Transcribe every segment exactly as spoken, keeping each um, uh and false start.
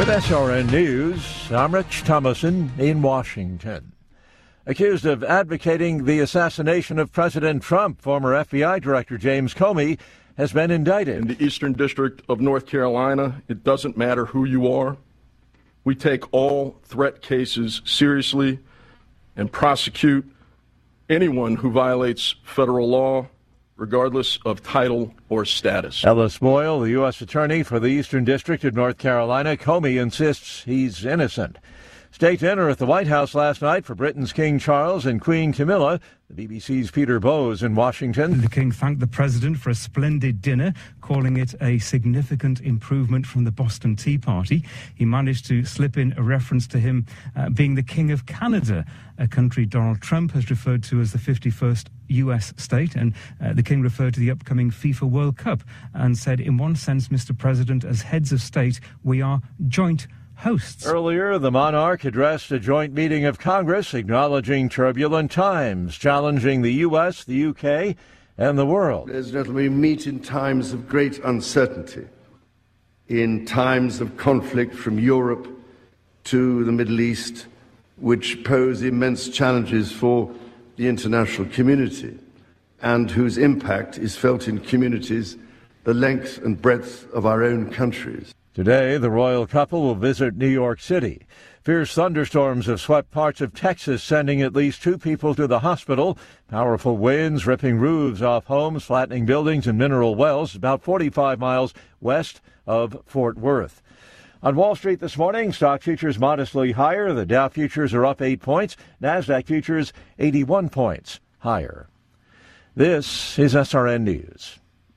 With S R N News, I'm Rich Thomason in Washington. Accused of advocating the assassination of President Trump, former F B I Director James Comey has been indicted. In the Eastern District of North Carolina, it doesn't matter who you are. We take all threat cases seriously and prosecute anyone who violates federal law, regardless of title or status. Ellis Boyle, the U S Attorney for the Eastern District of North Carolina, Comey insists he's innocent. State dinner at the White House last night for Britain's King Charles and Queen Camilla. The B B C's Peter Bowes in Washington. The King thanked the President for a splendid dinner, calling it a significant improvement from the Boston Tea Party. He managed to slip in a reference to him uh, being the King of Canada, a country Donald Trump has referred to as the fifty-first U S state. And uh, the King referred to the upcoming FIFA World Cup and said, in one sense, Mister President, as heads of state, we are joint hosts. Earlier, the monarch addressed a joint meeting of Congress acknowledging turbulent times, challenging the U S, the U K, and the world. Ladies and gentlemen, we meet in times of great uncertainty, in times of conflict from Europe to the Middle East, which pose immense challenges for the international community and whose impact is felt in communities the length and breadth of our own countries. Today, the royal couple will visit New York City. Fierce thunderstorms have swept parts of Texas, sending at least two people to the hospital. Powerful winds ripping roofs off homes, flattening buildings and mineral wells about forty-five miles west of Fort Worth. On Wall Street this morning, stock futures modestly higher. The Dow futures are up eight points. NASDAQ futures eighty-one points higher. This is S R N News.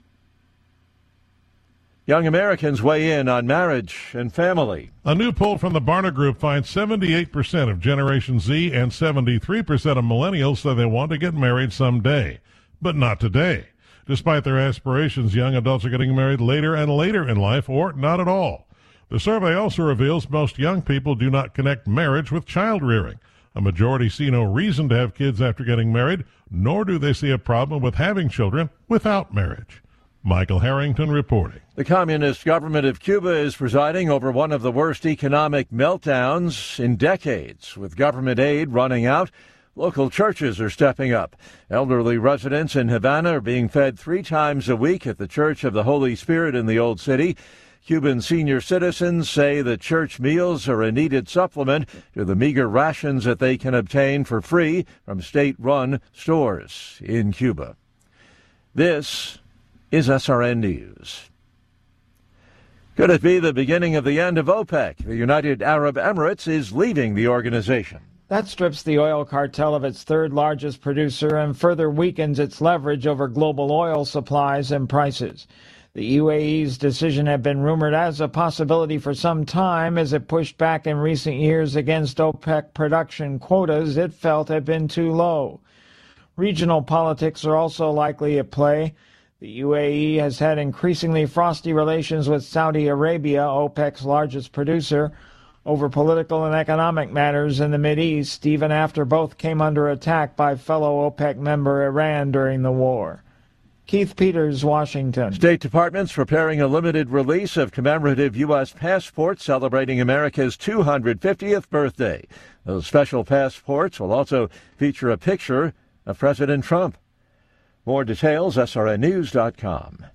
Young Americans weigh in on marriage and family. A new poll from the Barna Group finds seventy-eight percent of Generation Z and seventy-three percent of millennials say they want to get married someday, but not today. Despite their aspirations, young adults are getting married later and later in life, or not at all. The survey also reveals most young people do not connect marriage with child rearing. A majority see no reason to have kids after getting married, nor do they see a problem with having children without marriage. Michael Harrington reporting. The communist government of Cuba is presiding over one of the worst economic meltdowns in decades. With government aid running out, local churches are stepping up. Elderly residents in Havana are being fed three times a week at the Church of the Holy Spirit in the Old City. Cuban senior citizens say that church meals are a needed supplement to the meager rations that they can obtain for free from state-run stores in Cuba. This is S R N News. Could it be the beginning of the end of OPEC? The United Arab Emirates is leaving the organization. That strips the oil cartel of its third largest producer and further weakens its leverage over global oil supplies and prices. The U A E's decision had been rumored as a possibility for some time as it pushed back in recent years against OPEC production quotas it felt had been too low. Regional politics are also likely at play. The U A E has had increasingly frosty relations with Saudi Arabia, OPEC's largest producer, over political and economic matters in the Mideast, even after both came under attack by fellow OPEC member Iran during the war. Keith Peters, Washington. State Department's preparing a limited release of commemorative U S passports celebrating America's two hundred fiftieth birthday. Those special passports will also feature a picture of President Trump. More details, S R N news dot com.